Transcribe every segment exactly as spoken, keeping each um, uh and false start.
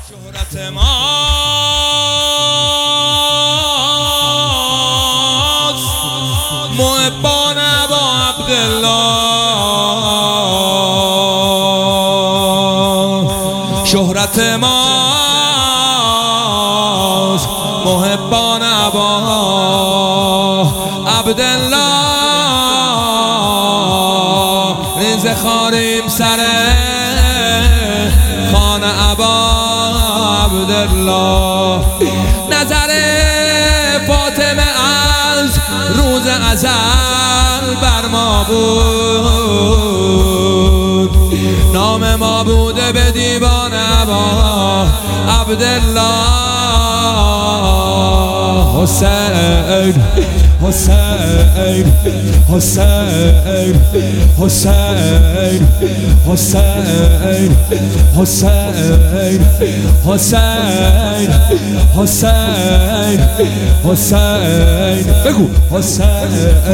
شهرت ماست محبان ابا عبدالله، شهرت ماست محبان ابا عبدالله. ریزه خاریم سر خانه ابا عبدالله. نظر فاطمه از روز ازل بر ما بود، نام ما بوده به دیوان ابا عبدالله. حسین حسین حسین حسین حسین حسین حسین حسین حسین بگو حسین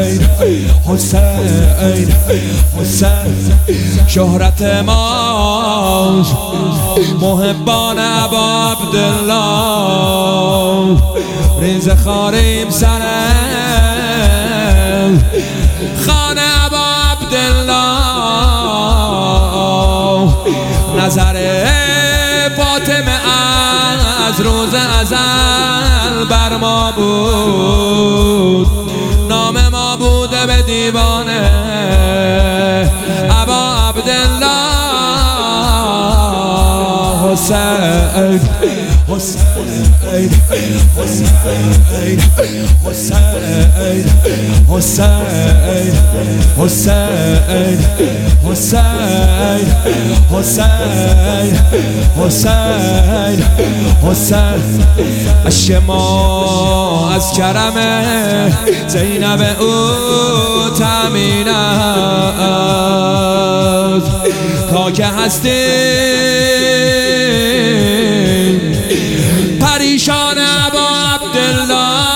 حسین حسین. شهرت ماست محبان ابا عبدالله، ریز خاریم سر خانه ابا عبدالله. نظر فاطمه از روز ازل بر ما بود، نام ما بوده به دیوان ابا عبدالله. حسین حسین حسین حسین حسین حسین حسین حسین حسین حسین. اشما از کرم زینب او تامین است، تا که هستی پریشان ابا عبدالله.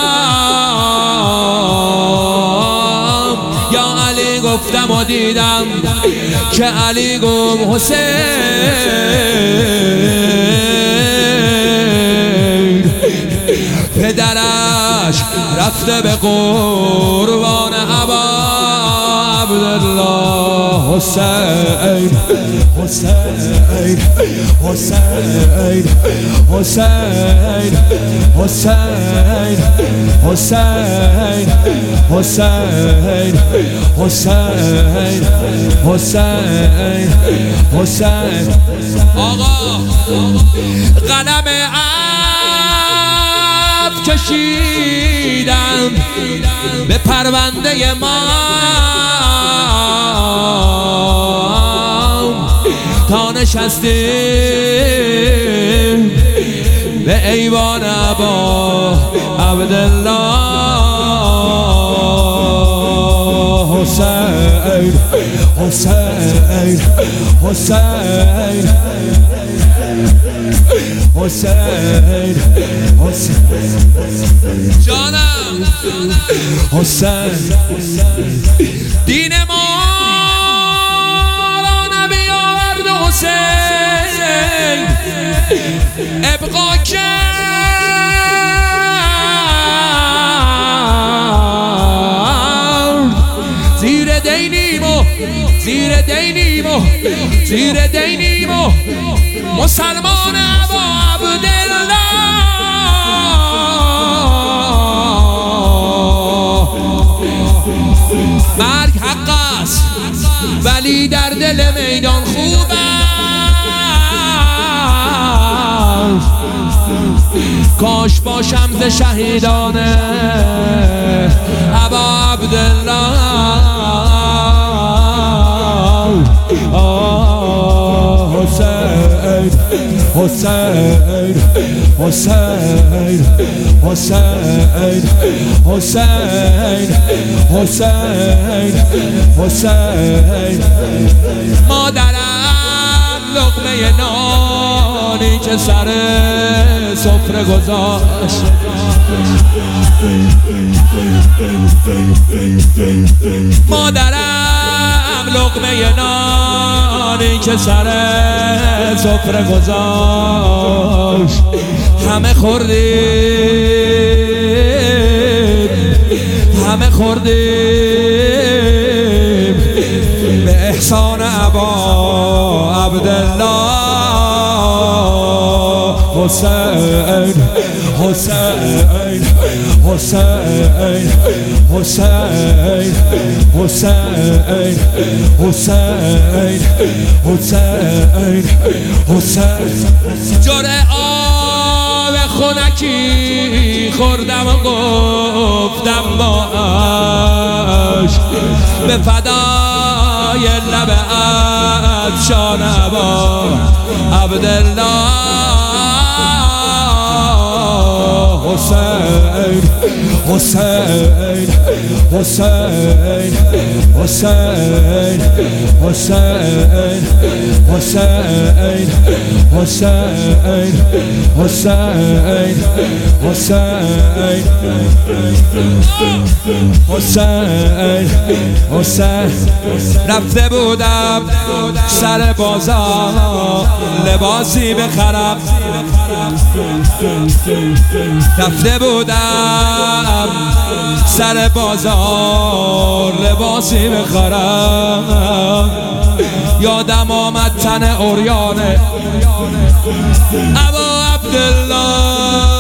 یا علی گفتم و دیدم که علی گم حسین، پدرش رفته به قربان ابا عبدالله. حسین حسین حسین حسین حسین حسین حسین حسین حسین حسین. آقا قلم عفو کشیدم به پرونده ما، تا نشستیم به ایوان ابا عبدالله. حسین حسین حسین حسین حسین جانم حسین. دین ما حسین ابقا کرد، زیر دینیم و زیر دینیم و زیر دینیم و مسلمان ابا عبدالله. مرگ حق است ولی در دل میدان خوب است. کاش باشم ز شهیدان ابا عبدالله. حسین حسین حسین حسین حسین حسین حسین. مادرم لقمه نانی که سر سفره گذاشت، مادرم لقمه نانی که سر سفره گذاشت، همه خوردیم همه خوردیم به احسان ابا عبدالله حسین حسین حسین حسین حسین حسین حسین حسین جرعه آب خنکی خوردم و گفتم با عشق به فدای لب عطشان ابا عبدالله حسین حسین حسین حسین حسین حسین حسین حسین حسین حسین حسین رفته بودم سر بازار لباسی بخرم رفته بودم سر بازار لباسی بخرم یادم آمد تن عریانه ابا عبدالله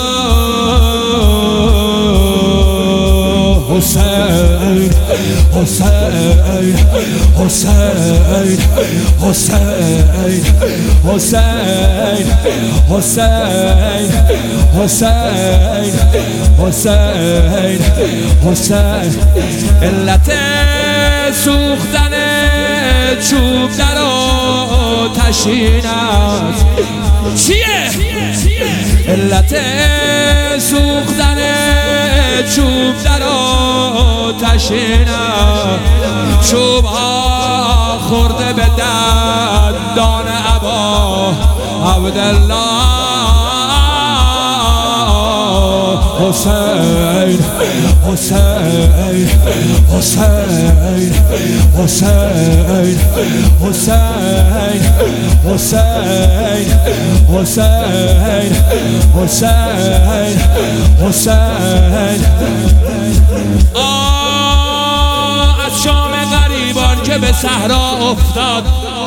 حسین حسین حسین حسین حسین حسین حسین حسین حسین علت سوختن چوب در آتشین است چیه؟ علت سوختن چوب در آتشین است چوب ها خورده به دندان ابا عبدالله حسین حسین حسین حسین حسین حسین حسین حسین حسین آه از شام غریبان که به صحرا افتاد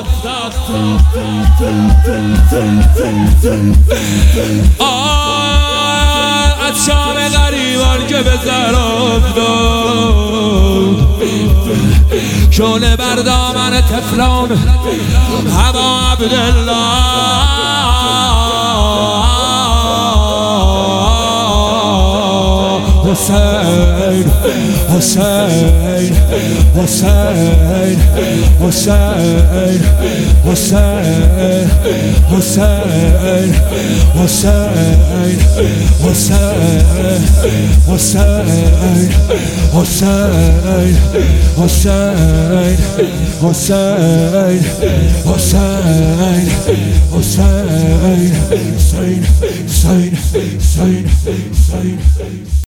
آه از شام غریبان که به صحرا افتاد شعله بر دامن طفلان ابا عبدالله حسین حسین حسین حسین حسین حسین حسین حسین حسین حسین حسین حسین حسین حسین حسین حسین حسین